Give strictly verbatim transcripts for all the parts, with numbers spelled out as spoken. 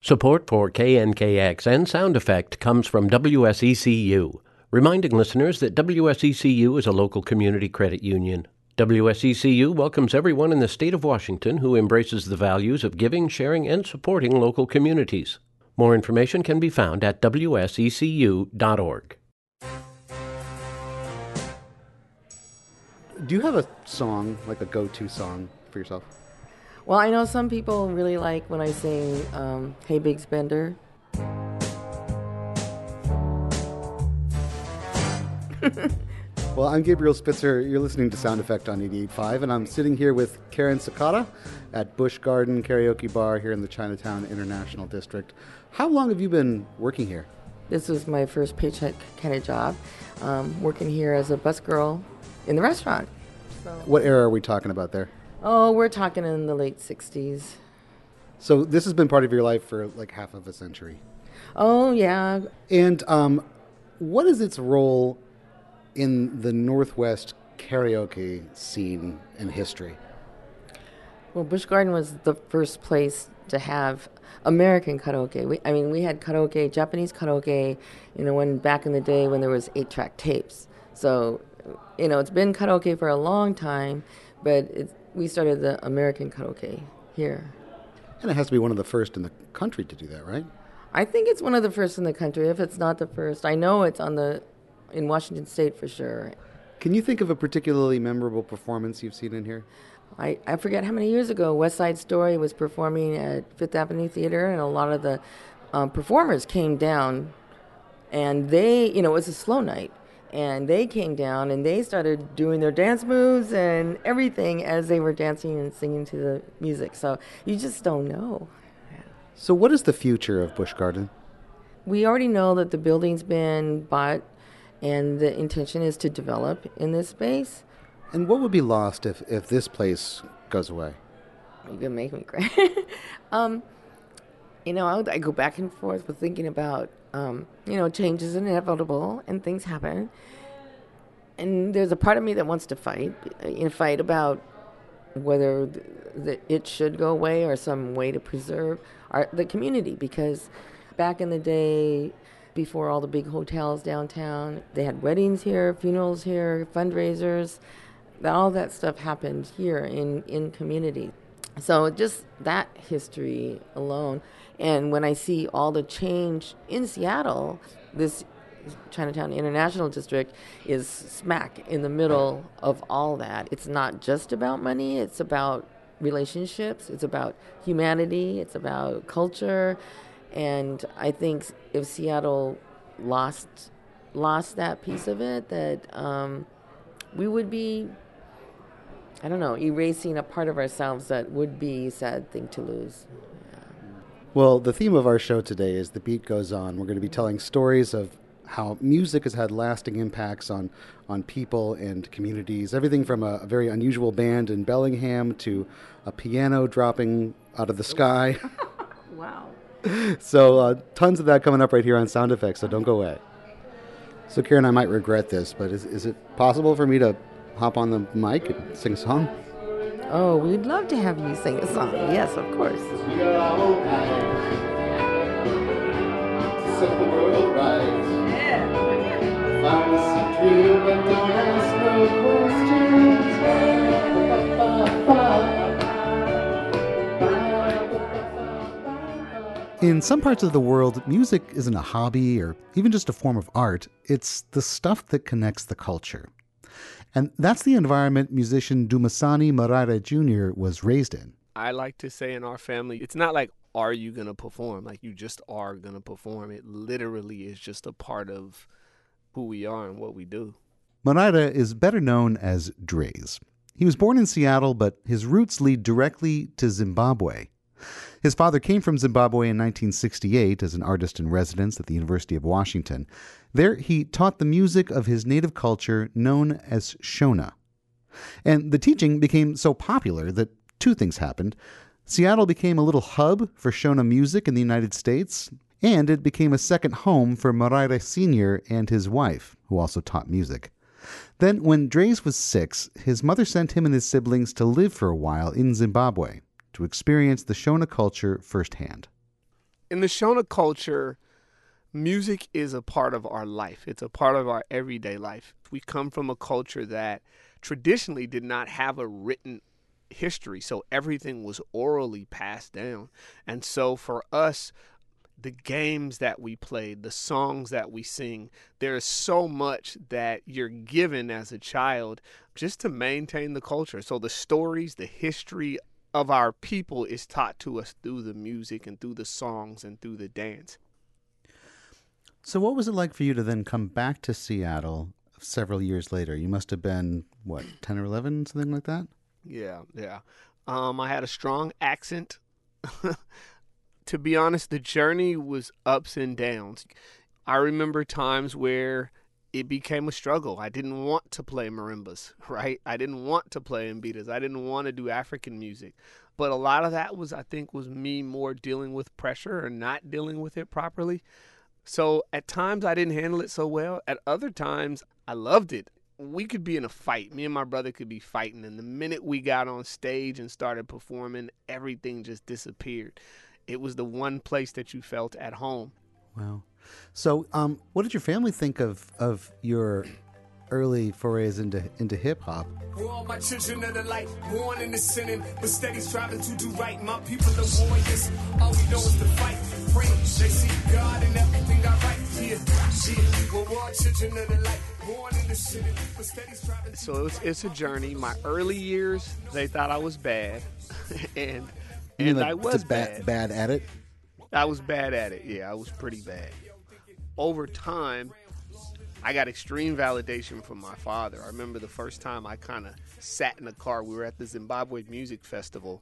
Support for K N K X and Sound Effect comes from W S E C U, reminding listeners that W S E C U is a local community credit union. W S E C U welcomes everyone in the state of Washington who embraces the values of giving, sharing, and supporting local communities. More information can be found at W S E C U dot org. Do you have a song, like a go-to song for yourself? Well, I know some people really like when I sing um, Hey Big Spender. Well, I'm Gabriel Spitzer. You're listening to Sound Effect on eighty-eight point five, and I'm sitting here with Karen Sakata at Busch Garden Karaoke Bar here in the Chinatown International District. How long have you been working here? This was my first paycheck kind of job, um, working here as a busgirl in the restaurant. So, What era are we talking about there? oh, we're talking in the late sixties. So this has been part of your life for like half of a century. Oh, yeah. And um, what is its role in the Northwest karaoke scene and history? Well, Busch Garden was the first place to have American karaoke. We, I mean, we had karaoke, Japanese karaoke, you know, when back in the day when there was eight-track tapes. So, you know, it's been karaoke for a long time, but it's, we started the American karaoke here. And it has to be one of the first in the country to do that, right? I think it's one of the first in the country, if it's not the first. I know it's on the in Washington State for sure. Can you think of a particularly memorable performance you've seen in here? I, I forget how many years ago West Side Story was performing at Fifth Avenue Theater, and a lot of the um, performers came down, and they, you know, it was a slow night, and they came down and they started doing their dance moves and everything as they were dancing and singing to the music. So you just don't know. So what is the future of Busch Garden? We already know that the building's been bought, and the intention is to develop in this space. And what would be lost if, if this place goes away? You're going to make me cry. um, you know, I, I go back and forth with thinking about, um, you know, change is inevitable and things happen. And there's a part of me that wants to fight, you know, fight about whether the, the, it should go away or some way to preserve our, the community. Because back in the day, before all the big hotels downtown, they had weddings here, funerals here, fundraisers. All that stuff happened here in, in community. So just that history alone. And when I see all the change in Seattle, this Chinatown International District is smack in the middle of all that. It's not just about money. It's about relationships. It's about humanity. It's about culture. And I think if Seattle lost lost that piece of it, that um, we would be, I don't know, erasing a part of ourselves that would be a sad thing to lose. Yeah. Well, the theme of our show today is The Beat Goes On. We're going to be telling stories of how music has had lasting impacts on, on people and communities. Everything from a, a very unusual band in Bellingham to a piano dropping out of the sky. Wow. So uh, tons of that coming up right here on Sound Effects, so don't go away. So Karen, I might regret this, but is, is it possible for me to hop on the mic and sing a song? Oh, we'd love to have you sing a song. Yes, of course. In some parts of the world, music isn't a hobby or even just a form of art. It's the stuff that connects the culture. And that's the environment musician Dumasani Moraira Junior was raised in. I like to say in our family, it's not like, are you going to perform? Like, you just are going to perform. It literally is just a part of who we are and what we do. Moraira is better known as Dre's. He was born in Seattle, but his roots lead directly to Zimbabwe. His father came from Zimbabwe in nineteen sixty-eight as an artist in residence at the University of Washington. There, he taught the music of his native culture known as Shona. And the teaching became so popular that two things happened. Seattle became a little hub for Shona music in the United States, and it became a second home for Moraira Senior and his wife, who also taught music. Then, when Dre's was six, his mother sent him and his siblings to live for a while in Zimbabwe to experience the Shona culture firsthand. In the Shona culture, music is a part of our life. It's a part of our everyday life. We come from a culture that traditionally did not have a written history, so everything was orally passed down. And so for us, the games that we played, the songs that we sing, there is so much that you're given as a child just to maintain the culture. So the stories, the history of our people is taught to us through the music and through the songs and through the dance. So what was it like for you to then come back to Seattle several years later? You must have been, what, ten or eleven, something like that? Yeah, yeah. Um, I had a strong accent. To be honest, the journey was ups and downs. I remember times where it became a struggle. I didn't want to play marimbas, right? I didn't want to play mbitas. I didn't want to do African music. But a lot of that was, I think, was me more dealing with pressure or not dealing with it properly. So at times I didn't handle it so well. At other times, I loved it. We could be in a fight. Me and my brother could be fighting. And the minute we got on stage and started performing, everything just disappeared. It was the one place that you felt at home. Wow. So um, what did your family think of, of your early forays into into hip hop? All my children of the light, born in the sinning, but steady striving to do right. My people are warriors. All we know is to fight. Pray, they see God in everything I write. Yeah, yeah. We're all children of the light, born in the sinning, but steady striving. So it's it's a journey. My early years, they thought I was bad, and and like I was bad, bad. bad at it. I was bad at it. Yeah, I was pretty bad. Over time, I got extreme validation from my father. I remember the first time I kind of sat in a car. We were at the Zimbabwe Music Festival,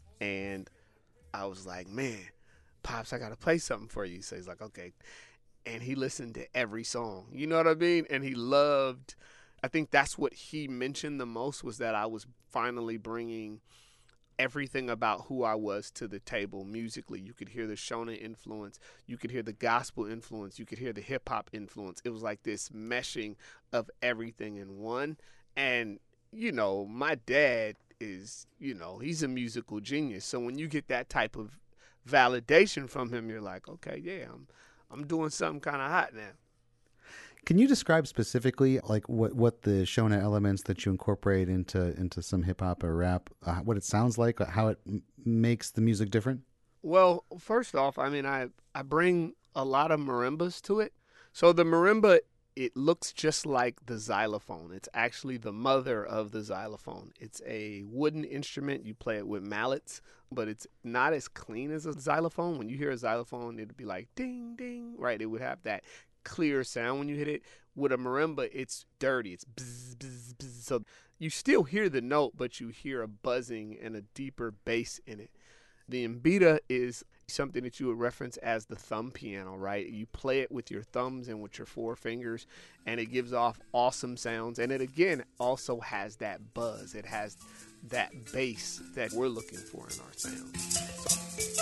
and I was like, man, Pops, I got to play something for you. So he's like, okay. And he listened to every song. You know what I mean? And he loved, I think that's what he mentioned the most, was that I was finally bringing everything about who I was to the table musically. You could hear the Shona influence. You could hear the gospel influence. You could hear the hip hop influence. It was like this meshing of everything in one. And, you know, my dad is, you know, he's a musical genius. So when you get that type of validation from him, you're like, okay, yeah, I'm, I'm doing something kind of hot now. Can you describe specifically like what, what the Shona elements that you incorporate into into some hip hop or rap, uh, what it sounds like, how it m- makes the music different? Well, first off, I mean, I, I bring a lot of marimbas to it. So the marimba, it looks just like the xylophone. It's actually the mother of the xylophone. It's a wooden instrument. You play it with mallets, but it's not as clean as a xylophone. When you hear a xylophone, it'd be like ding, ding, right? It would have that clear sound when you hit it. With a marimba, it's dirty. It's bzz, bzz, bzz. So you still hear the note, but you hear a buzzing and a deeper bass in it. The mbita is something that you would reference as the thumb piano, right? You play it with your thumbs and with your four fingers, and it gives off awesome sounds. And it, again, also has that buzz. It has that bass that we're looking for in our sound. So-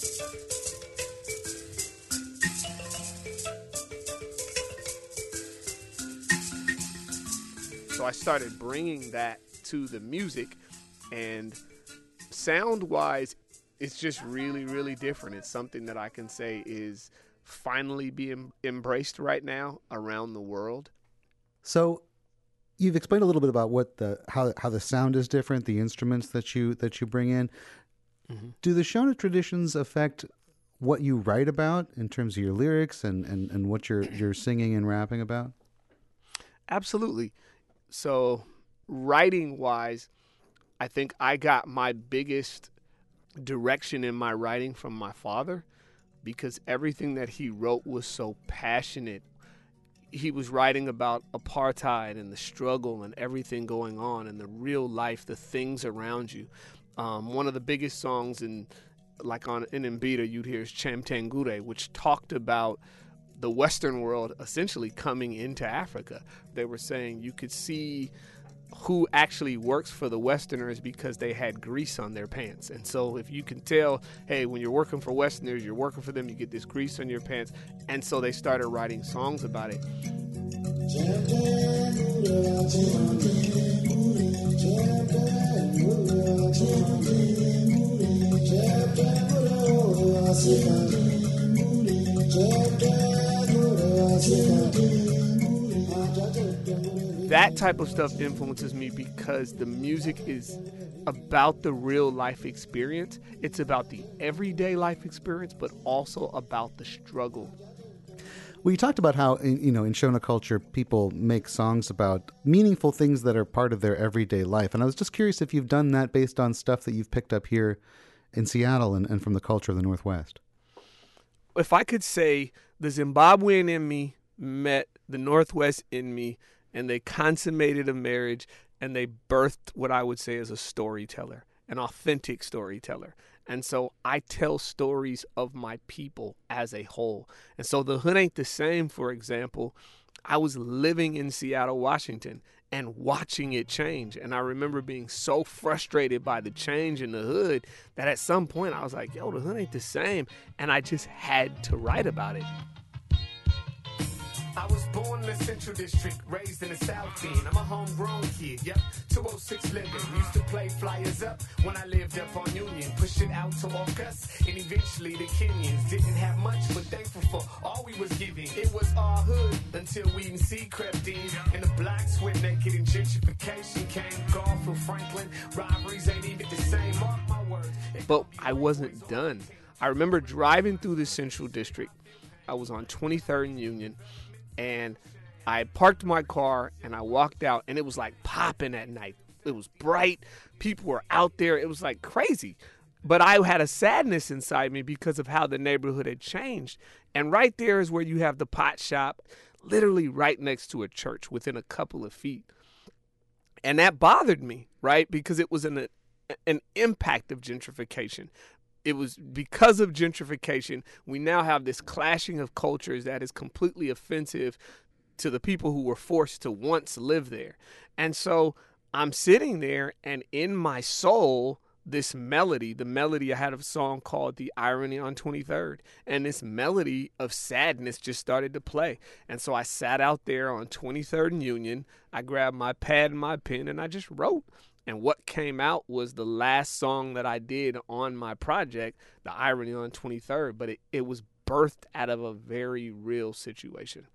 So I started bringing that to the music, and sound-wise, it's just really, really different. It's something that I can say is finally being embraced right now around the world. So you've explained a little bit about what the how how the sound is different, the instruments that you that you bring in. Mm-hmm. Do the Shona traditions affect what you write about in terms of your lyrics and, and, and what you're you're singing and rapping about? Absolutely. So writing wise, I think I got my biggest direction in my writing from my father, because everything that he wrote was so passionate. He was writing about apartheid and the struggle and everything going on and the real life, the things around you. Um, one of the biggest songs in like on in mbita you'd hear is Chamtangure, which talked about the Western world essentially coming into Africa. They were saying you could see who actually works for the Westerners because they had grease on their pants. And so if you can tell, hey, when you're working for Westerners, you're working for them, you get this grease on your pants. And so they started writing songs about it. That type of stuff influences me because the music is about the real life experience. It's about the everyday life experience, but also about the struggle. Well, you talked about how, you know, in Shona culture, people make songs about meaningful things that are part of their everyday life. And I was just curious if you've done that based on stuff that you've picked up here in Seattle and, and from the culture of the Northwest. If I could say the Zimbabwean in me met the Northwest in me, and they consummated a marriage, and they birthed what I would say is a storyteller, an authentic storyteller. And so I tell stories of my people as a whole. And so the hood ain't the same, for example. I was living in Seattle, Washington, and watching it change. And I remember being so frustrated by the change in the hood that at some point I was like, yo, the hood ain't the same. And I just had to write about it. I was born in the Central District, raised in the South End. I'm a homegrown kid, yep, two oh six living. Used to play flyers up when I lived up on Union. Pushed it out to Augusta, and eventually the Kenyans. Didn't have much, but thankful for all we was giving. It was our hood until we and C crept in. And the blacks went naked and gentrification came. Garfield, Franklin, robberies ain't even the same. Mark my words. But I wasn't done. I remember driving through the Central District. I was on twenty-third and Union. And I parked my car and I walked out, and it was like popping at night. It was bright. People were out there. It was like crazy. But I had a sadness inside me because of how the neighborhood had changed. And right there is where you have the pot shop, literally right next to a church within a couple of feet. And that bothered me, right? Because it was an, an impact of gentrification. It was because of gentrification, we now have this clashing of cultures that is completely offensive to the people who were forced to once live there. And so I'm sitting there, and in my soul, this melody, the melody, I had a song called The Irony on twenty-third, and this melody of sadness just started to play. And so I sat out there on twenty-third and Union, I grabbed my pad and my pen, and I just wrote. And what came out was the last song that I did on my project, The Irony on twenty-third, but it, it was birthed out of a very real situation.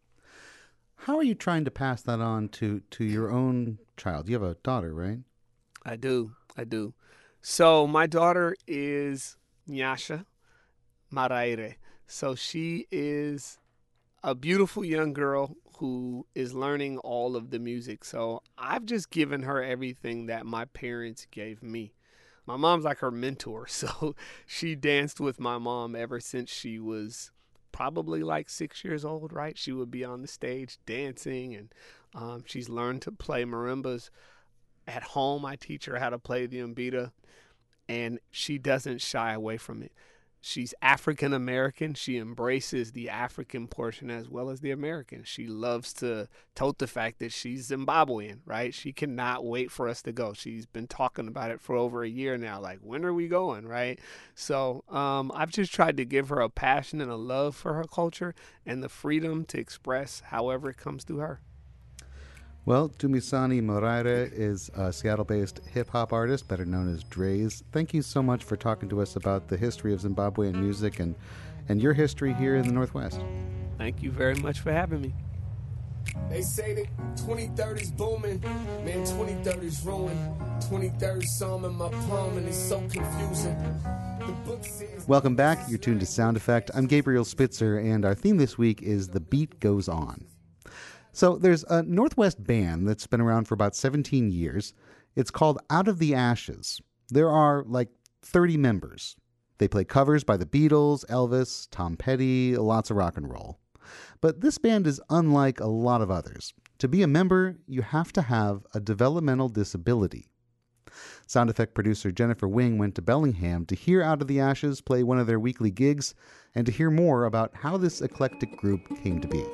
How are you trying to pass that on to, to your own child? You have a daughter, right? I do. I do. So my daughter is Nyasha Maraire. So she is a beautiful young girl who is learning all of the music. So I've just given her everything that my parents gave me. My mom's like her mentor. So she danced with my mom ever since she was probably like six years old, right? She would be on the stage dancing, and um, she's learned to play marimbas. At home, I teach her how to play the mbira, and she doesn't shy away from it. She's African American. She embraces the African portion as well as the American. She loves to tote the fact that she's Zimbabwean, right? She cannot wait for us to go. She's been talking about it for over a year now. Like, when are we going, right? So um, I've just tried to give her a passion and a love for her culture and the freedom to express however it comes through her. Well, Dumisani Maraire is a Seattle-based hip-hop artist, better known as Dre's. Thank you so much for talking to us about the history of Zimbabwean music and, and your history here in the Northwest. Thank you very much for having me. They say that twenty-third is booming, man, twenty-third is ruined. twenty-third psalm in my palm, and it's so confusing. The book says... Welcome back. You're tuned to Sound Effect. I'm Gabriel Spitzer, and our theme this week is The Beat Goes On. So there's a Northwest band that's been around for about seventeen years. It's called Out of the Ashes. There are like thirty members. They play covers by the Beatles, Elvis, Tom Petty, lots of rock and roll. But this band is unlike a lot of others. To be a member, you have to have a developmental disability. Sound Effect producer Jennifer Wing went to Bellingham to hear Out of the Ashes play one of their weekly gigs and to hear more about how this eclectic group came to be.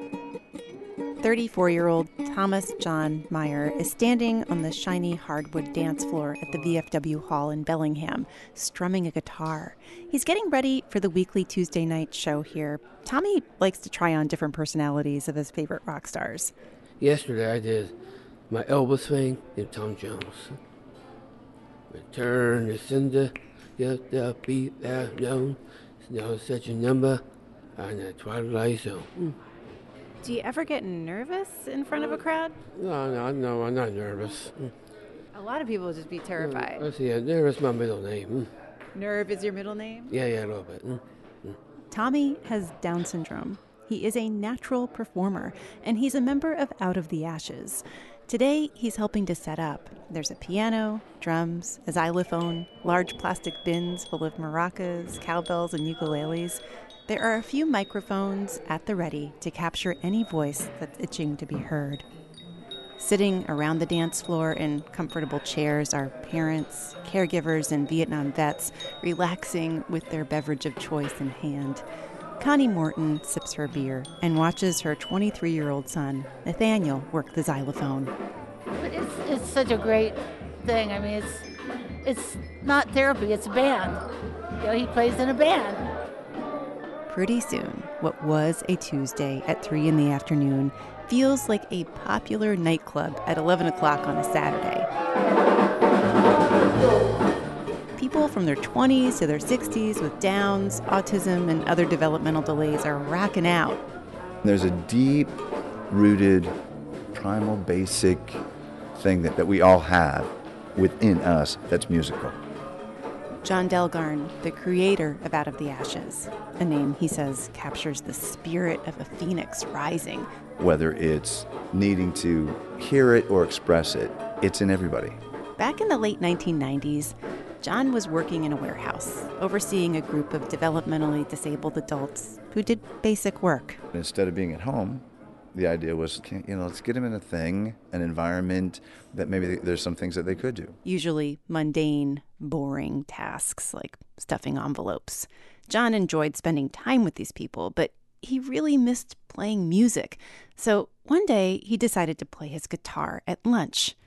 thirty-four-year-old Thomas John Meyer is standing on the shiny hardwood dance floor at the V F W Hall in Bellingham, strumming a guitar. He's getting ready for the weekly Tuesday night show here. Tommy likes to try on different personalities of his favorite rock stars. Yesterday I did my elbow swing in Tom Jones. Return to sender, get the beat that known. Now such a number on the twilight zone. Mm. Do you ever get nervous in front of a crowd? No, no, no, I'm not nervous. A lot of people would just be terrified. I see, nervous is my middle name. Nerve is your middle name? Yeah, yeah, a little bit. Tommy has Down syndrome. He is a natural performer, and he's a member of Out of the Ashes. Today, he's helping to set up. There's a piano, drums, a xylophone, large plastic bins full of maracas, cowbells, and ukuleles. There are a few microphones at the ready to capture any voice that's itching to be heard. Sitting around the dance floor in comfortable chairs are parents, caregivers, and Vietnam vets relaxing with their beverage of choice in hand. Connie Morton sips her beer and watches her twenty-three-year-old son, Nathaniel, work the xylophone. But it's it's such a great thing. I mean, it's it's not therapy, it's a band. You know, he plays in a band. Pretty soon, what was a Tuesday at three in the afternoon feels like a popular nightclub at eleven o'clock on a Saturday. People from their twenties to their sixties with Downs, autism, and other developmental delays are rocking out. There's a deep-rooted, primal, basic thing that, that we all have within us that's musical. John Delgarn, the creator of Out of the Ashes, a name he says captures the spirit of a phoenix rising. Whether it's needing to hear it or express it, it's in everybody. Back in the late nineteen nineties, John was working in a warehouse, overseeing a group of developmentally disabled adults who did basic work. Instead of being at home, the idea was, you know, let's get them in a thing, an environment that maybe there's some things that they could do. Usually mundane, boring tasks like stuffing envelopes. John enjoyed spending time with these people, but he really missed playing music. So one day he decided to play his guitar at lunch.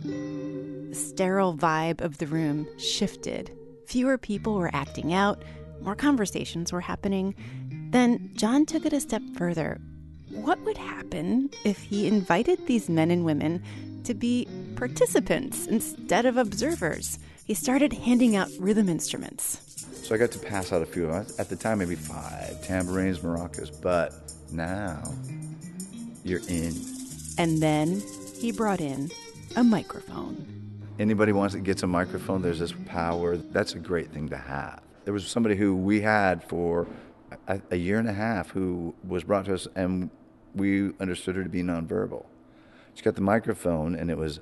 The sterile vibe of the room shifted. Fewer people were acting out. More conversations were happening. Then John took it a step further. What would happen if he invited these men and women to be participants instead of observers? He started handing out rhythm instruments. So I got to pass out a few. At the time, maybe five tambourines, maracas. But now, you're in. And then he brought in a microphone. Anybody wants that gets a microphone, there's this power. That's a great thing to have. There was somebody who we had for a, a year and a half who was brought to us, and we understood her to be nonverbal. She got the microphone, and it was,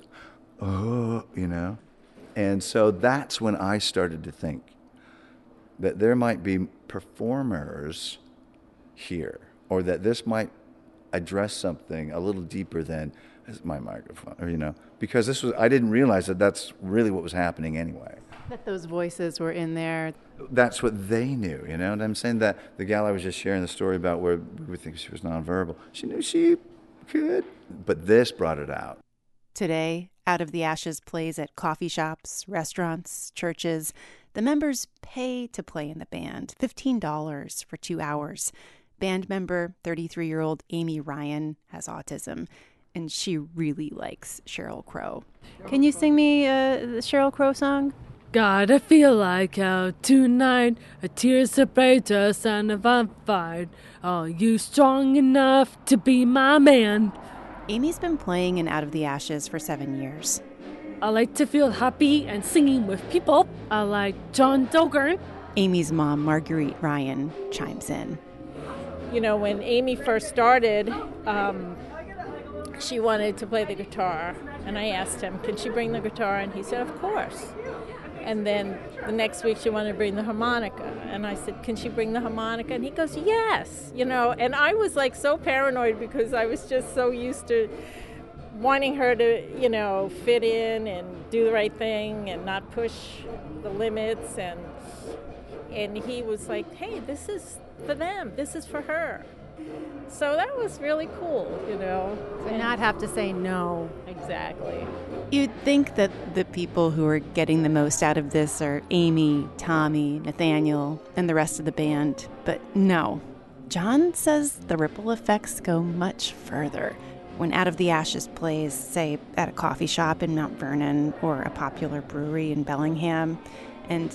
oh, you know. And so that's when I started to think that there might be performers here, or that this might address something a little deeper than my microphone, or, you know, because this was, I didn't realize that that's really what was happening anyway. That those voices were in there. That's what they knew, you know what I'm saying? That the gal I was just sharing the story about where we would think she was nonverbal, she knew she could, but this brought it out. Today, Out of the Ashes plays at coffee shops, restaurants, churches. The members pay to play in the band, fifteen dollars for two hours. Band member, thirty-three-year-old Amy Ryan, has autism, and she really likes Sheryl Crow. Can you sing me uh, the Sheryl Crow song? God, I feel like out tonight. A tears of brighter son of a fight. Are you strong enough to be my man? Amy's been playing in Out of the Ashes for seven years. I like to feel happy and singing with people. I like John Delgarn. Amy's mom, Marguerite Ryan, chimes in. You know, when Amy first started, um, she wanted to play the guitar. And I asked him, can she bring the guitar? And he said, of course. And then the next week she wanted to bring the harmonica. And I said, can she bring the harmonica? And he goes, yes. You know, and I was like so paranoid because I was just so used to wanting her to, you know, fit in and do the right thing and not push the limits. And and he was like, hey, this is for them. This is for her. So that was really cool, you know. To not have to say no. Exactly. You'd think that the people who are getting the most out of this are Amy, Tommy, Nathaniel, and the rest of the band. But no. John says the ripple effects go much further. When Out of the Ashes plays, say, at a coffee shop in Mount Vernon or a popular brewery in Bellingham, and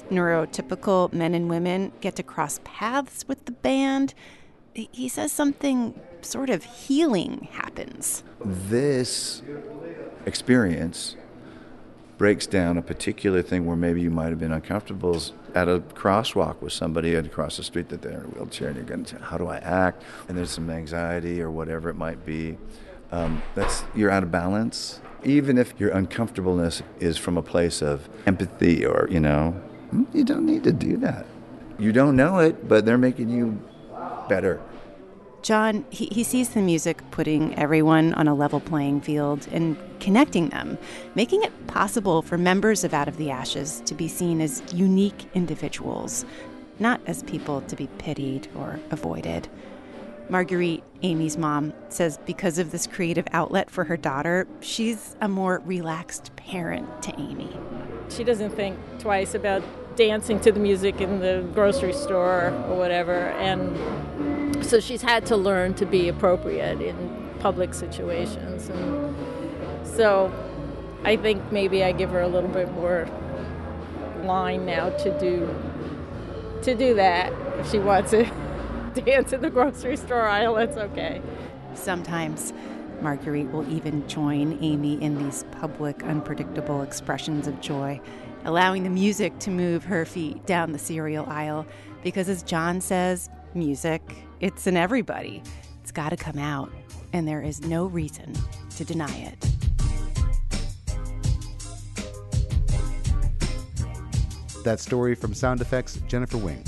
neurotypical men and women get to cross paths with the band, he says something sort of healing happens. This experience breaks down a particular thing where maybe you might have been uncomfortable at a crosswalk with somebody across the street that they're in a wheelchair, and you're going to, how do I act? And there's some anxiety or whatever it might be. Um, that's you're out of balance. Even if your uncomfortableness is from a place of empathy or, you know, you don't need to do that. You don't know it, but they're making you better. John, he, he sees the music putting everyone on a level playing field and connecting them, making it possible for members of Out of the Ashes to be seen as unique individuals, not as people to be pitied or avoided. Marguerite, Amy's mom, says because of this creative outlet for her daughter, she's a more relaxed parent to Amy. She doesn't think twice about dancing to the music in the grocery store or whatever, and so she's had to learn to be appropriate in public situations. And so I think maybe I give her a little bit more line now to do to do that. If she wants to dance in the grocery store aisle, that's okay. Sometimes Marguerite will even join Amy in these public, unpredictable expressions of joy, allowing the music to move her feet down the cereal aisle. Because as John says, music, it's in everybody. It's got to come out, and there is no reason to deny it. That story from Sound Effects, Jennifer Wing.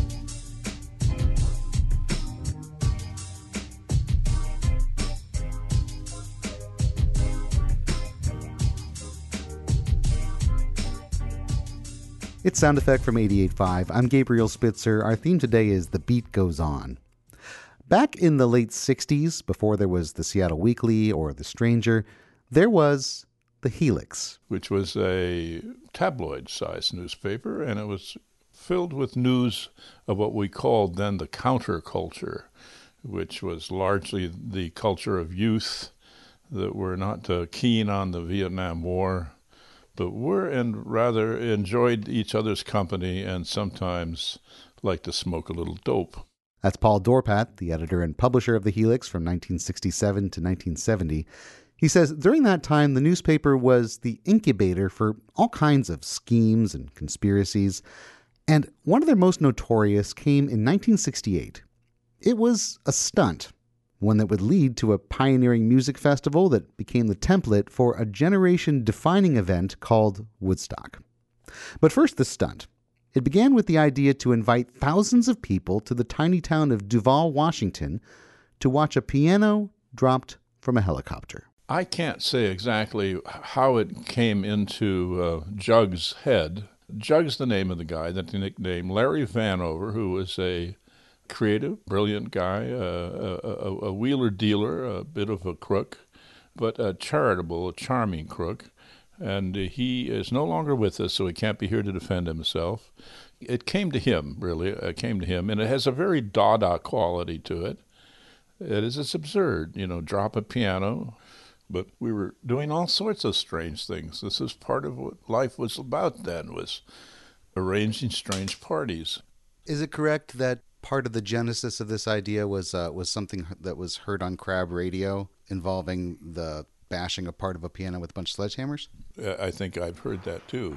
It's Sound Effect from eighty-eight point five. I'm Gabriel Spitzer. Our theme today is The Beat Goes On. Back in the late sixties, before there was the Seattle Weekly or The Stranger, there was the Helix, which was a tabloid-sized newspaper, and it was filled with news of what we called then the counterculture, which was largely the culture of youth that were not uh, keen on the Vietnam War, but were and rather enjoyed each other's company and sometimes liked to smoke a little dope. That's Paul Dorpat, the editor and publisher of the Helix from nineteen sixty-seven to nineteen seventy. He says during that time, the newspaper was the incubator for all kinds of schemes and conspiracies, and one of their most notorious came in nineteen sixty-eight. It was a stunt, one that would lead to a pioneering music festival that became the template for a generation-defining event called Woodstock. But first, the stunt. It began with the idea to invite thousands of people to the tiny town of Duvall, Washington, to watch a piano dropped from a helicopter. I can't say exactly how it came into uh, Jug's head. Jug's the name of the guy, that's the nickname. Larry Vanover, who was a creative, brilliant guy, uh, a, a, a wheeler dealer, a bit of a crook, but a charitable, a charming crook. And he is no longer with us, so he can't be here to defend himself. It came to him, really. It came to him, and it has a very Dada quality to it. It is, it's absurd, you know, drop a piano. But we were doing all sorts of strange things. This is part of what life was about then, was arranging strange parties. Is it correct that part of the genesis of this idea was uh, was something that was heard on Crab Radio involving the bashing a part of a piano with a bunch of sledgehammers? Uh, I think I've heard that too.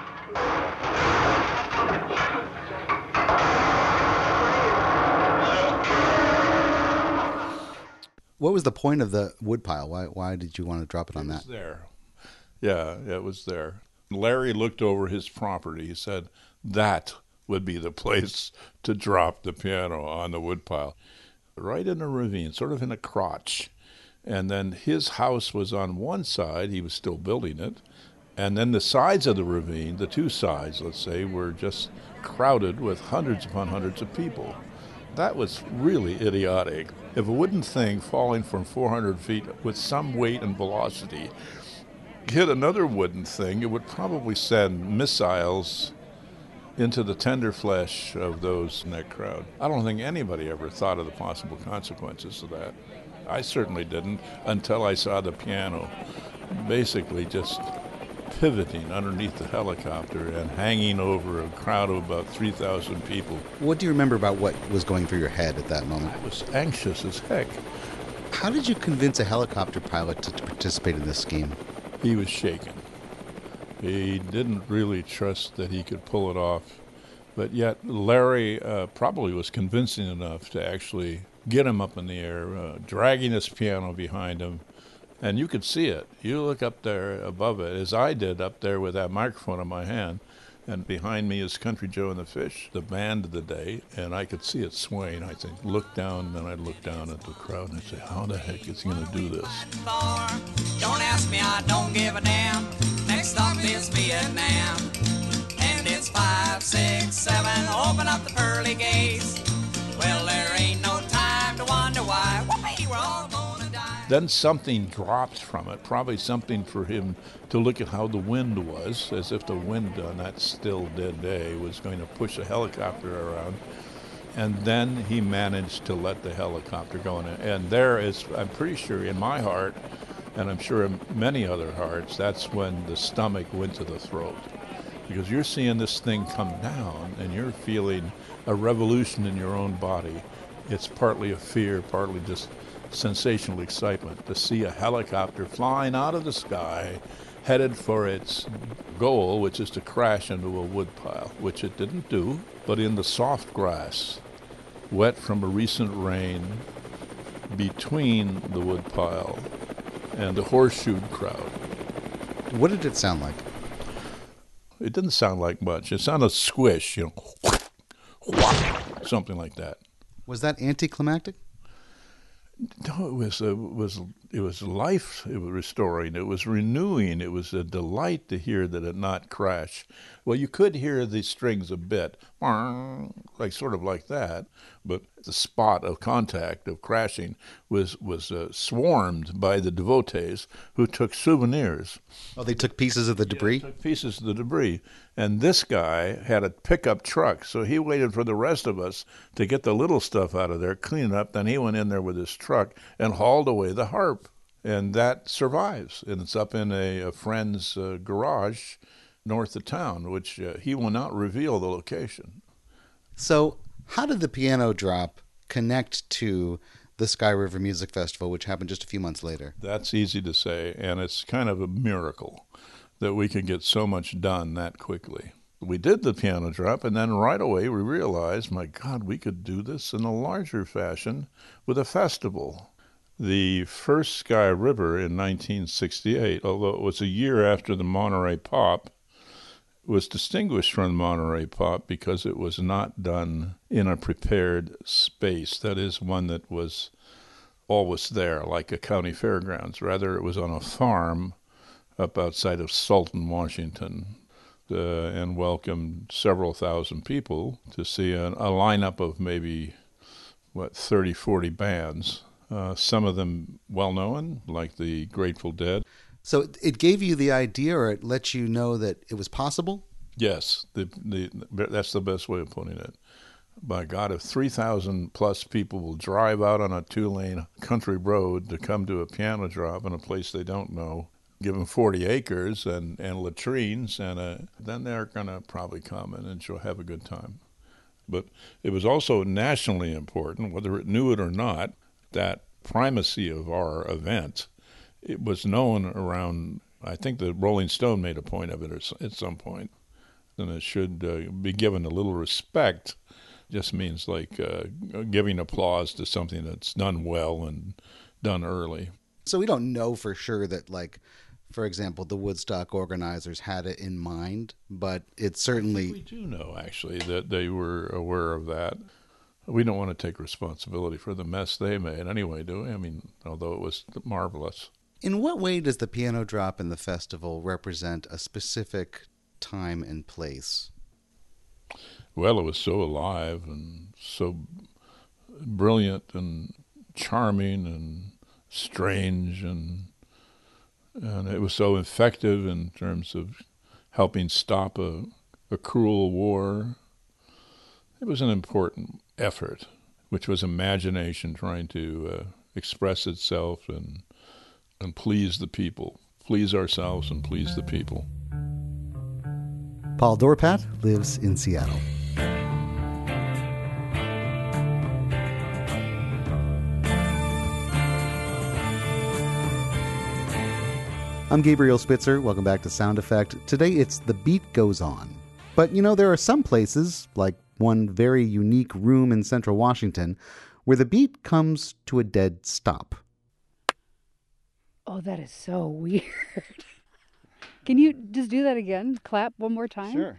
What was the point of the woodpile? Why why did you want to drop it on it that? Was there. Yeah, it was there. Larry looked over his property. He said, that would be the place to drop the piano on the woodpile. Right in a ravine, sort of in a crotch. And then his house was on one side. He was still building it. And then the sides of the ravine, the two sides, let's say, were just crowded with hundreds upon hundreds of people. That was really idiotic. If a wooden thing falling from four hundred feet with some weight and velocity hit another wooden thing, it would probably send missiles into the tender flesh of those in that crowd. I don't think anybody ever thought of the possible consequences of that. I certainly didn't until I saw the piano basically just pivoting underneath the helicopter and hanging over a crowd of about three thousand people. What do you remember about what was going through your head at that moment? I was anxious as heck. How did you convince a helicopter pilot to, to participate in this scheme? He was shaken. He didn't really trust that he could pull it off. But yet Larry uh, probably was convincing enough to actually get him up in the air, uh, dragging his piano behind him. And you could see it. You look up there above it, as I did up there with that microphone in my hand. And behind me is Country Joe and the Fish, the band of the day. And I could see it swaying. I think, look down, and I'd look down at the crowd and I'd say, how the heck is he going to do this? Don't ask me, I don't give a damn. Next stop is Vietnam. And it's five, six, seven, open up the pearly gates. Well, there ain't no time to wonder why. Whoopee, we're all gonna die. Then something dropped from it, probably something for him to look at how the wind was, as if the wind on that still dead day was going to push the helicopter around. And then he managed to let the helicopter go. And there is, I'm pretty sure in my heart, and I'm sure in many other hearts, that's when the stomach went to the throat. Because you're seeing this thing come down and you're feeling a revolution in your own body. It's partly a fear, partly just sensational excitement to see a helicopter flying out of the sky headed for its goal, which is to crash into a woodpile, which it didn't do, but in the soft grass, wet from a recent rain, between the woodpile and the horseshoed crowd. What did it sound like? It didn't sound like much. It sounded squish, you know, something like that. Was that anticlimactic? No, it was it was it was life. It was restoring. It was renewing. It was a delight to hear that it not crash. Well, you could hear the strings a bit, like sort of like that, but the spot of contact of crashing was was uh, swarmed by the devotees who took souvenirs. Oh, they took pieces of the debris? Yeah, took pieces of the debris. And this guy had a pickup truck, so he waited for the rest of us to get the little stuff out of there, clean it up. Then he went in there with his truck and hauled away the harp. And that survives. And it's up in a, a friend's uh, garage north of town, which uh, he will not reveal the location. So how did the piano drop connect to the Sky River Music Festival, which happened just a few months later? That's easy to say, and it's kind of a miracle that we can get so much done that quickly. We did the piano drop, and then right away we realized, my God, we could do this in a larger fashion with a festival. The first Sky River in nineteen sixty-eight, although it was a year after the Monterey Pop, was distinguished from the Monterey Pop because it was not done in a prepared space, that is, one that was always there, like a county fairgrounds. Rather, it was on a farm up outside of Sultan, Washington, uh, and welcomed several thousand people to see a, a lineup of maybe, what, thirty, forty bands, uh, some of them well-known, like the Grateful Dead. So it gave you the idea, or it let you know that it was possible? Yes, the, the, that's the best way of putting it. By God, if three thousand plus people will drive out on a two-lane country road to come to a piano drop in a place they don't know, give them forty acres and, and latrines, and a, then they're going to probably come and enjoy, have a good time. But it was also nationally important, whether it knew it or not, that primacy of our event. It was known around, I think the Rolling Stone made a point of it at some point, and it should uh, be given a little respect. Just means like uh, giving applause to something that's done well and done early. So we don't know for sure that, like, for example, the Woodstock organizers had it in mind, but it certainly... We do know, actually, that they were aware of that. We don't want to take responsibility for the mess they made anyway, do we? I mean, although it was marvelous. In what way does the piano drop in the festival represent a specific time and place? Well, it was so alive and so brilliant and charming and strange, and and it was so effective in terms of helping stop a, a cruel war. It was an important effort, which was imagination trying to uh, express itself and and please the people, please ourselves and please the people. Paul Dorpat lives in Seattle. I'm Gabriel Spitzer. Welcome back to Sound Effect. Today it's The Beat Goes On. But, you know, there are some places, like one very unique room in central Washington, where the beat comes to a dead stop. Oh, that is so weird. Can you just do that again? Clap one more time? Sure.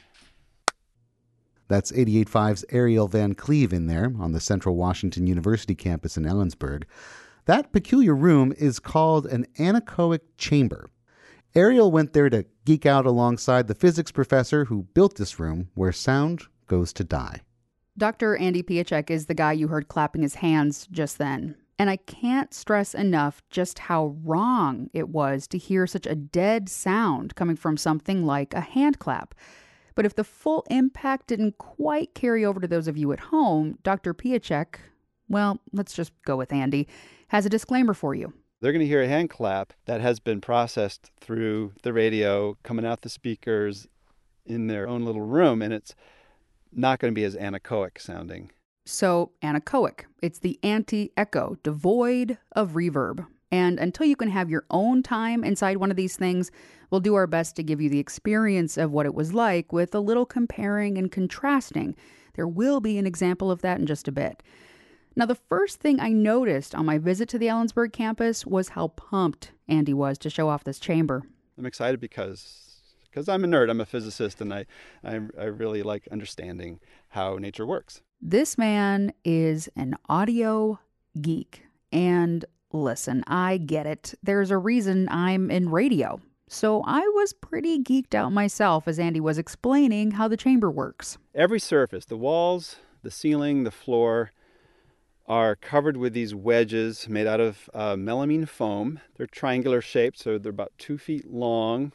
That's eighty-eight point five's Ariel Van Cleve in there on the Central Washington University campus in Ellensburg. That peculiar room is called an anechoic chamber. Ariel went there to geek out alongside the physics professor who built this room where sound goes to die. Doctor Andy Piacek is the guy you heard clapping his hands just then. And I can't stress enough just how wrong it was to hear such a dead sound coming from something like a hand clap. But if the full impact didn't quite carry over to those of you at home, Doctor Piacek, well, let's just go with Andy, has a disclaimer for you. They're going to hear a hand clap that has been processed through the radio, coming out the speakers in their own little room, and it's not going to be as anechoic sounding. So, anechoic. It's the anti-echo, devoid of reverb. And until you can have your own time inside one of these things, we'll do our best to give you the experience of what it was like with a little comparing and contrasting. There will be an example of that in just a bit. Now, the first thing I noticed on my visit to the Ellensburg campus was how pumped Andy was to show off this chamber. I'm excited because because I'm a nerd. I'm a physicist, and I, I, I really like understanding how nature works. This man is an audio geek. And listen, I get it. There's a reason I'm in radio. So I was pretty geeked out myself as Andy was explaining how the chamber works. Every surface, the walls, the ceiling, the floor, are covered with these wedges made out of uh, melamine foam. They're triangular shaped, so they're about two feet long.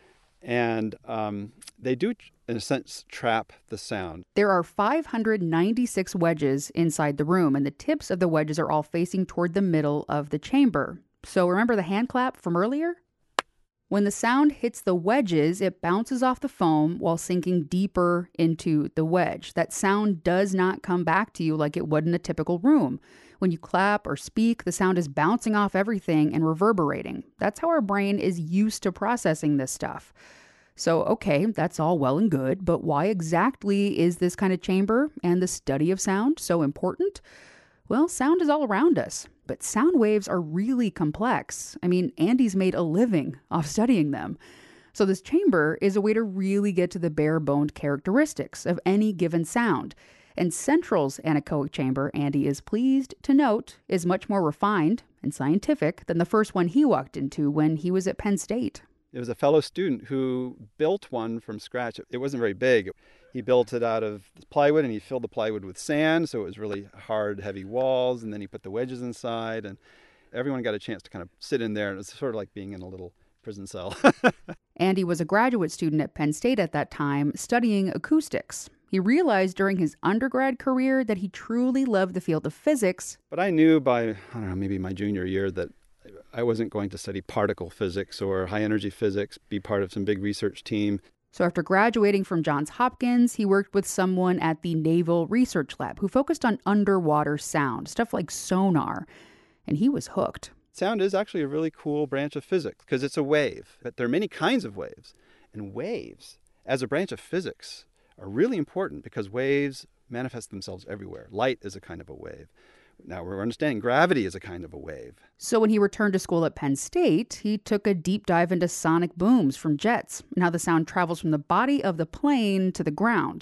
And um, they do, in a sense, trap the sound. There are five hundred ninety-six wedges inside the room, and the tips of the wedges are all facing toward the middle of the chamber. So remember the hand clap from earlier? When the sound hits the wedges, it bounces off the foam while sinking deeper into the wedge. That sound does not come back to you like it would in a typical room. When you clap or speak, the sound is bouncing off everything and reverberating. That's how our brain is used to processing this stuff. So, okay, that's all well and good, but why exactly is this kind of chamber and the study of sound so important? Well, sound is all around us, but sound waves are really complex. I mean, Andy's made a living off studying them. So this chamber is a way to really get to the bare-boned characteristics of any given sound. And Central's anechoic chamber, Andy is pleased to note, is much more refined and scientific than the first one he walked into when he was at Penn State. It was a fellow student who built one from scratch. It wasn't very big. He built it out of plywood, and he filled the plywood with sand, so it was really hard, heavy walls, and then he put the wedges inside, and everyone got a chance to kind of sit in there, and it was sort of like being in a little prison cell. Andy was a graduate student at Penn State at that time, studying acoustics. He realized during his undergrad career that he truly loved the field of physics. But I knew by, I don't know, maybe my junior year that I wasn't going to study particle physics or high-energy physics, be part of some big research team. So after graduating from Johns Hopkins, he worked with someone at the Naval Research Lab who focused on underwater sound, stuff like sonar, and he was hooked. Sound is actually a really cool branch of physics because it's a wave, but there are many kinds of waves. And waves, as a branch of physics, are really important because waves manifest themselves everywhere. Light is a kind of a wave. Now we're understanding gravity is a kind of a wave. So when he returned to school at Penn State, he took a deep dive into sonic booms from jets and how the sound travels from the body of the plane to the ground.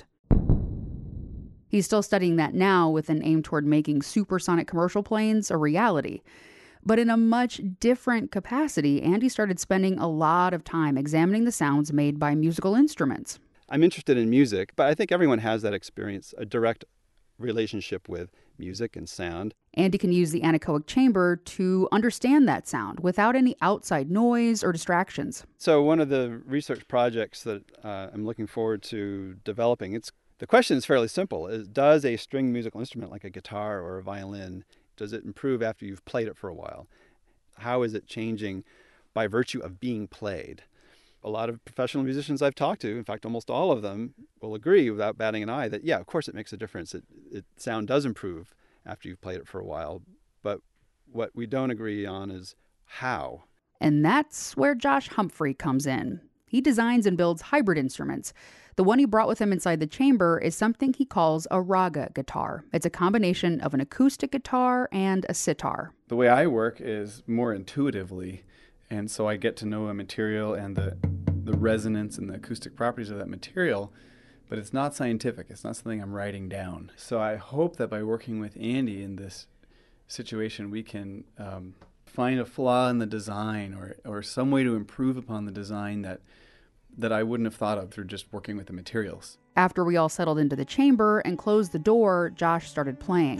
He's still studying that now with an aim toward making supersonic commercial planes a reality. But in a much different capacity, Andy started spending a lot of time examining the sounds made by musical instruments. I'm interested in music, but I think everyone has that experience, a direct relationship with music and sound. Andy can use the anechoic chamber to understand that sound without any outside noise or distractions. So one of the research projects that uh, I'm looking forward to developing, it's the question is fairly simple. Is, does a string musical instrument like a guitar or a violin, does it improve after you've played it for a while? How is it changing by virtue of being played? a lot of professional musicians I've talked to, in fact, almost all of them will agree without batting an eye that, yeah, of course it makes a difference. It, it sound does improve after you've played it for a while. But what we don't agree on is how. And that's where Josh Humphrey comes in. He designs and builds hybrid instruments. The one he brought with him inside the chamber is something he calls a raga guitar. It's a combination of an acoustic guitar and a sitar. The way I work is more intuitively, and so I get to know a material and the the resonance and the acoustic properties of that material, but it's not scientific. It's not something I'm writing down. So I hope that by working with Andy in this situation, we can um, find a flaw in the design or, or some way to improve upon the design that that I wouldn't have thought of through just working with the materials. After we all settled into the chamber and closed the door, Josh started playing.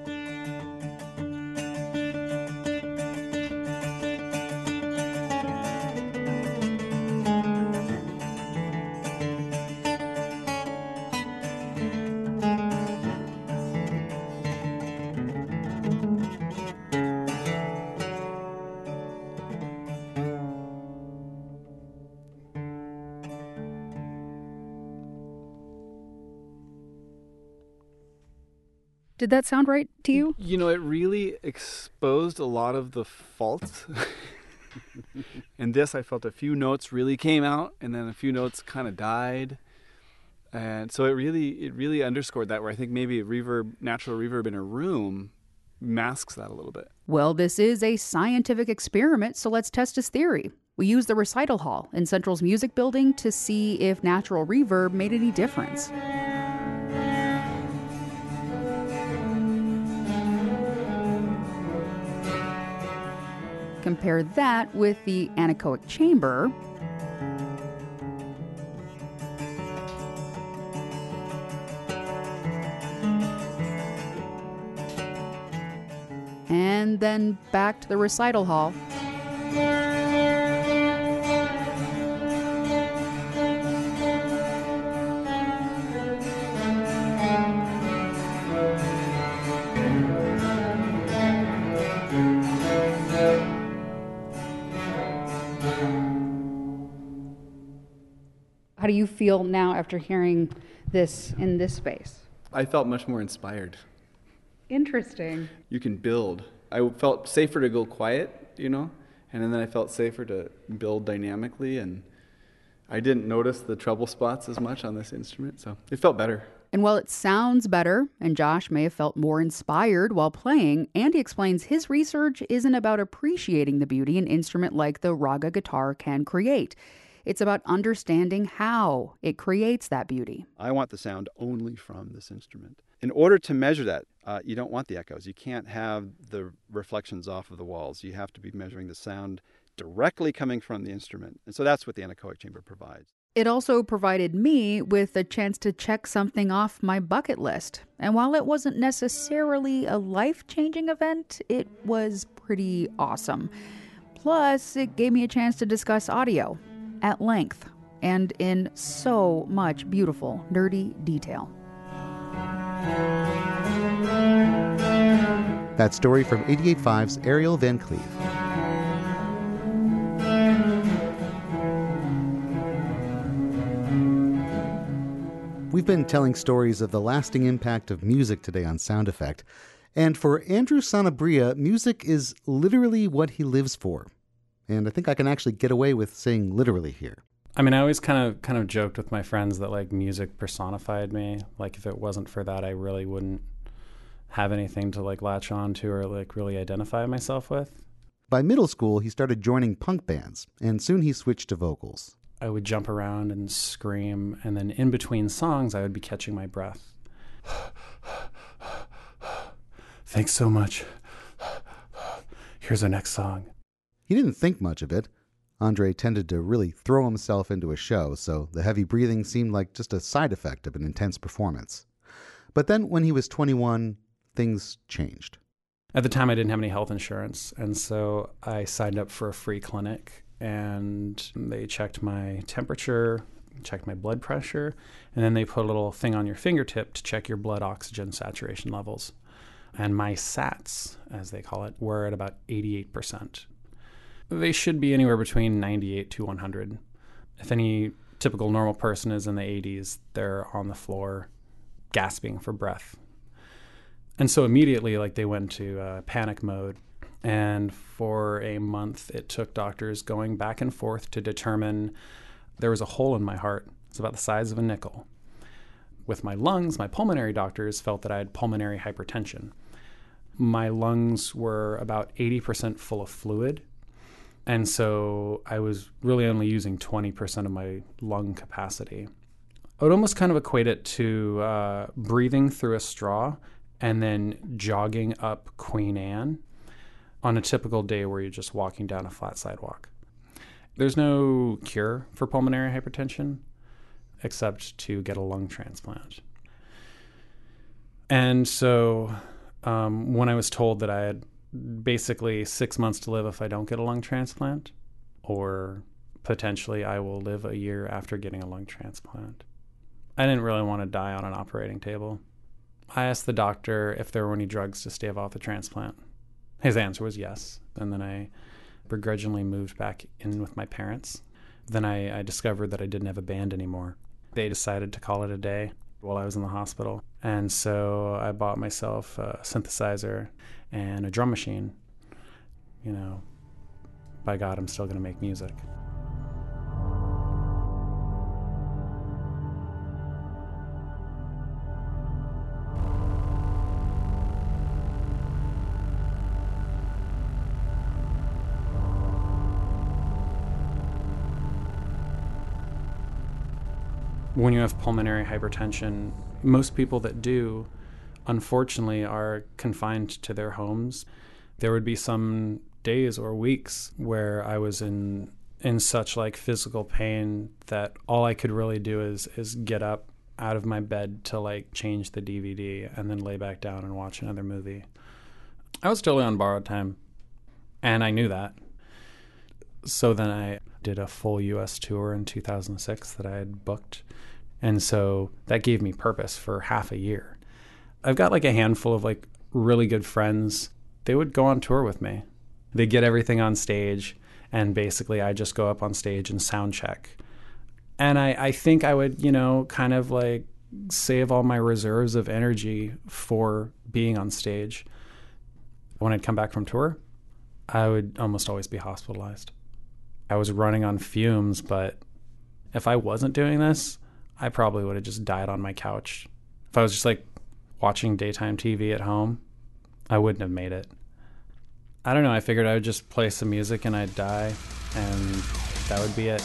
Did that sound right to you? You know, it really exposed a lot of the faults. In this, I felt a few notes really came out, and then a few notes kind of died. And so it really it really underscored that, where I think maybe a reverb, natural reverb in a room masks that a little bit. Well, this is a scientific experiment, so let's test his theory. We used the recital hall in Central's music building to see if natural reverb made any difference. Compare that with the anechoic chamber. And then back to the recital hall. How do you feel now after hearing this in this space? I felt much more inspired. Interesting. You can build. I felt safer to go quiet, you know, and then I felt safer to build dynamically, and I didn't notice the treble spots as much on this instrument, so it felt better. And while it sounds better, and Josh may have felt more inspired while playing, Andy explains his research isn't about appreciating the beauty an instrument like the raga guitar can create. It's about understanding how it creates that beauty. I want the sound only from this instrument. In order to measure that, uh, you don't want the echoes. You can't have the reflections off of the walls. You have to be measuring the sound directly coming from the instrument. And so that's what the anechoic chamber provides. It also provided me with a chance to check something off my bucket list. And while it wasn't necessarily a life-changing event, it was pretty awesome. Plus, it gave me a chance to discuss audio at length and in so much beautiful, nerdy detail. That story from eighty-eight point five's Ariel Van Cleve. We've been telling stories of the lasting impact of music today on Sound Effect. And for Andrew Sanabria, music is literally what he lives for. And I think I can actually get away with saying literally here. I mean, I always kind of kind of joked with my friends that like music personified me. Like if it wasn't for that, I really wouldn't have anything to like latch on to or like really identify myself with. By middle school, he started joining punk bands, and soon he switched to vocals. I would jump around and scream, and then in between songs, I would be catching my breath. Thanks so much. Here's our next song. He didn't think much of it. Andre tended to really throw himself into a show, so the heavy breathing seemed like just a side effect of an intense performance. But then when he was twenty-one, things changed. At the time, I didn't have any health insurance, and so I signed up for a free clinic, and they checked my temperature, checked my blood pressure, and then they put a little thing on your fingertip to check your blood oxygen saturation levels. And my sats, as they call it, were at about eighty-eight percent. They should be anywhere between ninety-eight to one hundred. If any typical normal person is in the eighties, they're on the floor gasping for breath. And so immediately, like, they went to uh, panic mode. And for a month, it took doctors going back and forth to determine there was a hole in my heart. It's about the size of a nickel. With my lungs, my pulmonary doctors felt that I had pulmonary hypertension. My lungs were about eighty percent full of fluid. And so I was really only using twenty percent of my lung capacity. I would almost kind of equate it to uh, breathing through a straw and then jogging up Queen Anne on a typical day where you're just walking down a flat sidewalk. There's no cure for pulmonary hypertension except to get a lung transplant. And so um, when I was told that I had basically six months to live if I don't get a lung transplant, or potentially I will live a year after getting a lung transplant, I didn't really want to die on an operating table. I asked the doctor if there were any drugs to stave off the transplant. His answer was yes. And then I begrudgingly moved back in with my parents. Then I, I discovered that I didn't have a band anymore. They decided to call it a day while I was in the hospital. And so I bought myself a synthesizer and a drum machine. You know, by God, I'm still going to make music. When you have pulmonary hypertension, most people that do, unfortunately, are confined to their homes. There would be some days or weeks where I was in in such like physical pain that all I could really do is is get up out of my bed to like change the D V D and then lay back down and watch another movie. I was totally on borrowed time, and I knew that. So then I did a full U S tour in two thousand six that I had booked. And so that gave me purpose for half a year. I've got like a handful of like really good friends. They would go on tour with me. They get everything on stage, and basically I just go up on stage and sound check. And I, I think I would, you know, kind of like save all my reserves of energy for being on stage. When I'd come back from tour, I would almost always be hospitalized. I was running on fumes, but if I wasn't doing this, I probably would have just died on my couch. If I was just like watching daytime T V at home, I wouldn't have made it. I don't know, I figured I would just play some music and I'd die, and that would be it.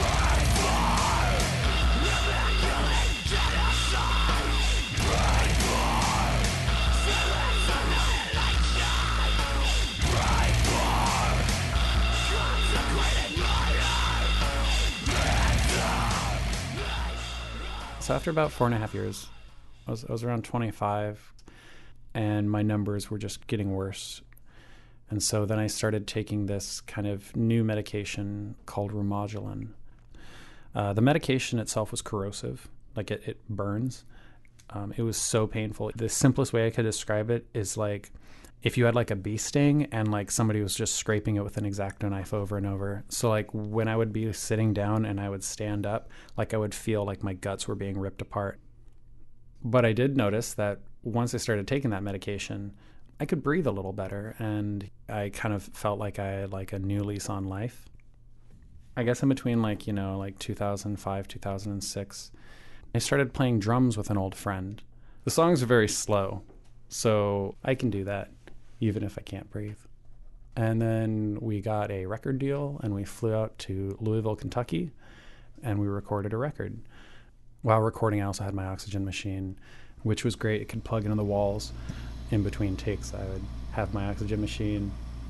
So after about four and a half years, I was, I was around twenty-five, and my numbers were just getting worse. And so then I started taking this kind of new medication called Remodulin. Uh, the medication itself was corrosive, like it, it burns. Um, it was so painful. The simplest way I could describe it is like if you had like a bee sting and like somebody was just scraping it with an X-Acto knife over and over. So like when I would be sitting down and I would stand up, like I would feel like my guts were being ripped apart. But I did notice that once I started taking that medication, I could breathe a little better, and I kind of felt like I had like a new lease on life. I guess in between like, you know, like two thousand five, two thousand six, I started playing drums with an old friend. The songs are very slow, so I can do that even if I can't breathe. And then we got a record deal, and we flew out to Louisville, Kentucky, and we recorded a record. While recording, I also had my oxygen machine, which was great. It could plug into the walls. In between takes, I would have my oxygen machine,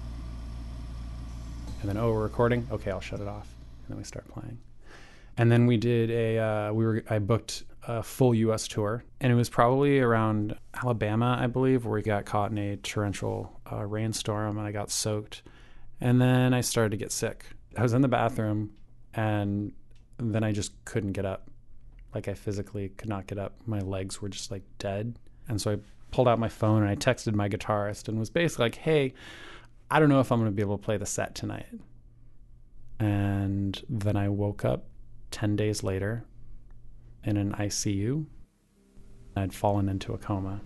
and then, oh, we're recording? Okay, I'll shut it off. And then we start playing. And then we did a, uh, we were, I booked a full U S tour, and it was probably around Alabama, I believe, where we got caught in a torrential uh, rainstorm, and I got soaked. And then I started to get sick. I was in the bathroom, and then I just couldn't get up. Like I physically could not get up. My legs were just like dead. And so I pulled out my phone and I texted my guitarist and was basically like, hey, I don't know if I'm going to be able to play the set tonight. And then I woke up ten days later, in an I C U, I'd fallen into a coma.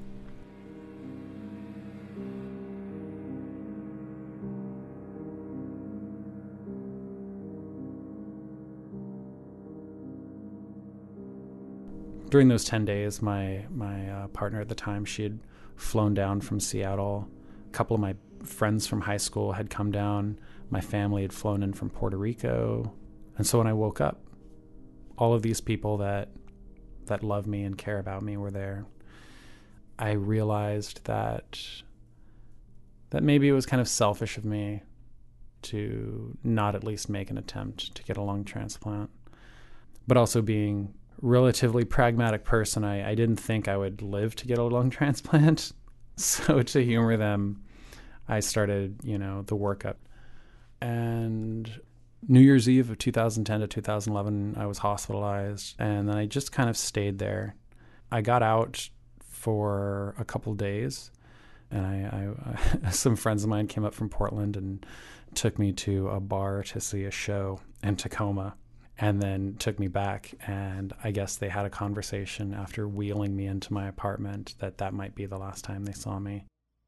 During those ten days, my my uh, partner at the time, she had flown down from Seattle. A couple of my friends from high school had come down. My family had flown in from Puerto Rico. And so when I woke up, all of these people that that love me and care about me were there. I realized that that maybe it was kind of selfish of me to not at least make an attempt to get a lung transplant. But also being relatively pragmatic person, I, I didn't think I would live to get a lung transplant. So to humor them, I started, you know, the workup. And New Year's Eve of two thousand ten to two thousand eleven, I was hospitalized, and then I just kind of stayed there. I got out for a couple days, and I, I, I some friends of mine came up from Portland and took me to a bar to see a show in Tacoma, and then took me back, and I guess they had a conversation after wheeling me into my apartment that that might be the last time they saw me.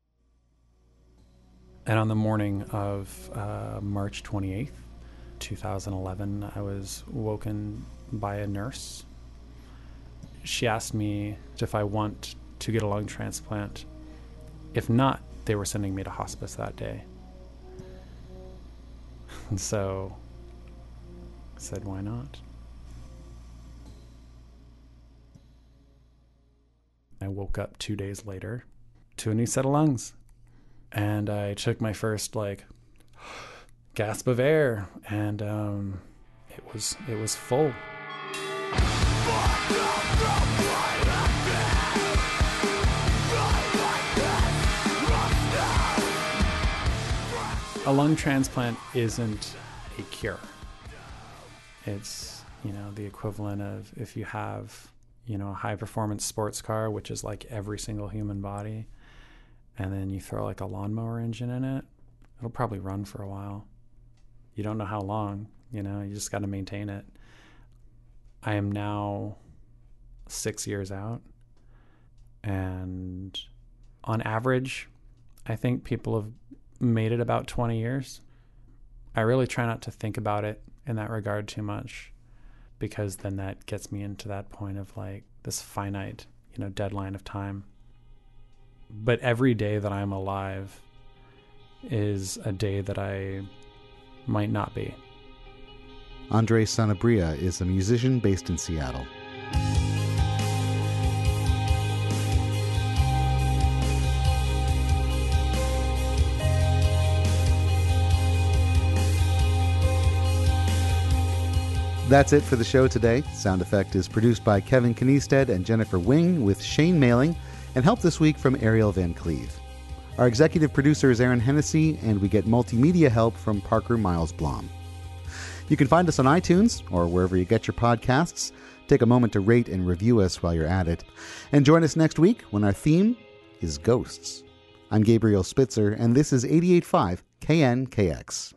And on the morning of uh, March twenty-eighth, two thousand eleven, I was woken by a nurse. She asked me if I want to get a lung transplant. If not, they were sending me to hospice that day. And so I said, why not? I woke up two days later to a new set of lungs. And I took my first, like, gasp of air, and um, it was it was full. A lung transplant isn't a cure. It's, you know, the equivalent of if you have, you know, a high-performance sports car, which is like every single human body, and then you throw like a lawnmower engine in it, it'll probably run for a while. You don't know how long, you know, you just got to maintain it. I am now six years out, and on average, I think people have made it about twenty years. I really try not to think about it in that regard too much, because then that gets me into that point of like this finite, you know, deadline of time. But every day that I'm alive is a day that I might not be. Andre Sanabria is a musician based in Seattle. That's it for the show today. Sound Effect is produced by Kevin Kniested and Jennifer Wing, with Shane Mailing, and help this week from Ariel Van Cleve. Our executive producer is Aaron Hennessy, and we get multimedia help from Parker Miles Blom. You can find us on iTunes or wherever you get your podcasts. Take a moment to rate and review us while you're at it. And join us next week when our theme is ghosts. I'm Gabriel Spitzer, and this is eighty-eight point five K N K X.